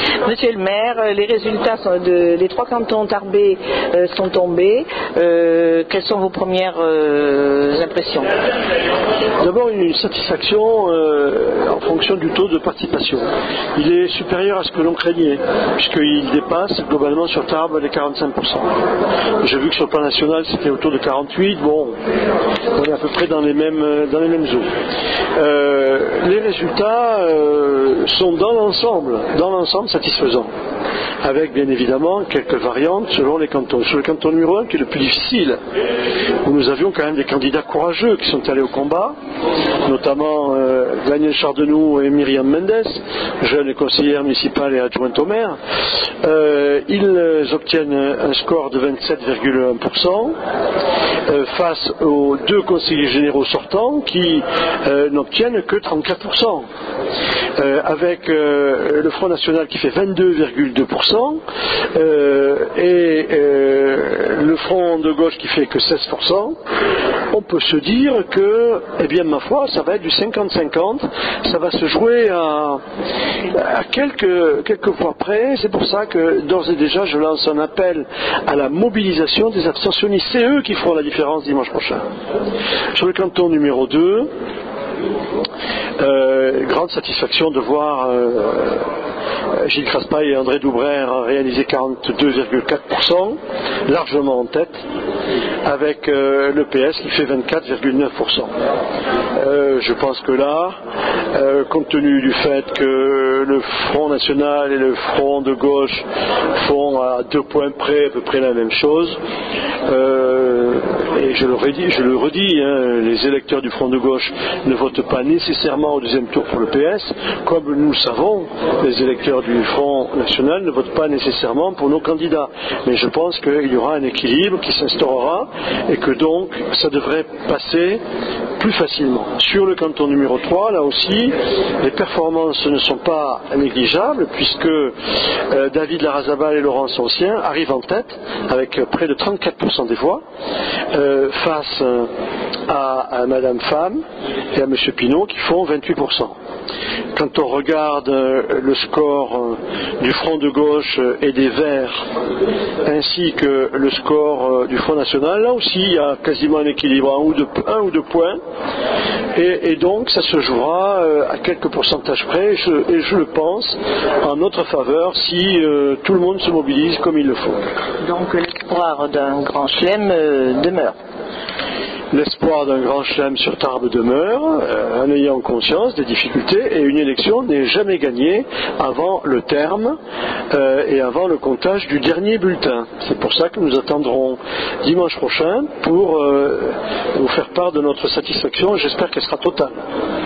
Monsieur le maire, les résultats des 3 cantons tarbais sont tombés. Quelles sont vos premières impressions? D'abord, une satisfaction en fonction du taux de participation. Il est supérieur à ce que l'on craignait, puisqu'il dépasse globalement sur Tarbes les 45%. J'ai vu que sur le plan national, c'était autour de 48%. Bon, on est à peu près dans les mêmes eaux. Les résultats sont dans l'ensemble satisfaisants, avec bien évidemment quelques variantes selon les cantons. Sur le canton numéro 1, qui est le plus difficile, où nous avions quand même des candidats courageux qui sont allés au combat, notamment Daniel Chardenoux et Myriam Mendes, jeunes conseillères municipales et adjointes au maire. Ils obtiennent un score de 27,1% face aux 2 conseillers généraux sortants qui n'obtiennent que 34%. Avec le Front National qui fait 22,2% et le Front de gauche qui fait que 16%, on peut se dire que, eh bien ma foi, ça va être du 50-50, ça va se jouer à quelques points près. C'est pour ça que d'ores et déjà je lance un appel à la mobilisation des abstentionnistes. C'est eux qui feront la différence dimanche prochain. Sur le canton numéro 2, grande satisfaction de voir Gilles Craspaille et André Doubrère réaliser 42,4%, largement en tête, avec le PS qui fait 24,9%. Je pense que là, compte tenu du fait que le Front National et le Front de gauche font à 2 points près à peu près la même chose, et je le redis, les électeurs du Front de gauche ne votent pas nécessairement au deuxième tour pour le PS, comme nous le savons, les électeurs du Front National ne votent pas nécessairement pour nos candidats. Mais je pense qu'il y aura un équilibre qui s'instaurera et que donc ça devrait passer plus facilement. Sur le canton numéro 3, là aussi, les performances ne sont pas négligeables puisque David Larrazabal et Laurent Soncien arrivent en tête avec près de 34% des voix face à Madame Femme et à Monsieur Pinault qui font 28%. Quand on regarde le score du Front de gauche et des Verts, ainsi que le score du Front National, là aussi il y a quasiment un équilibre, un ou deux points, et donc ça se jouera à quelques pourcentages près, et je le pense, en notre faveur si tout le monde se mobilise comme il le faut. Donc l'espoir d'un grand chelem demeure. L'espoir d'un grand chelem sur Tarbes demeure, en ayant conscience des difficultés, et une élection n'est jamais gagnée avant le terme et avant le comptage du dernier bulletin. C'est pour ça que nous attendrons dimanche prochain pour vous faire part de notre satisfaction, et j'espère qu'elle sera totale.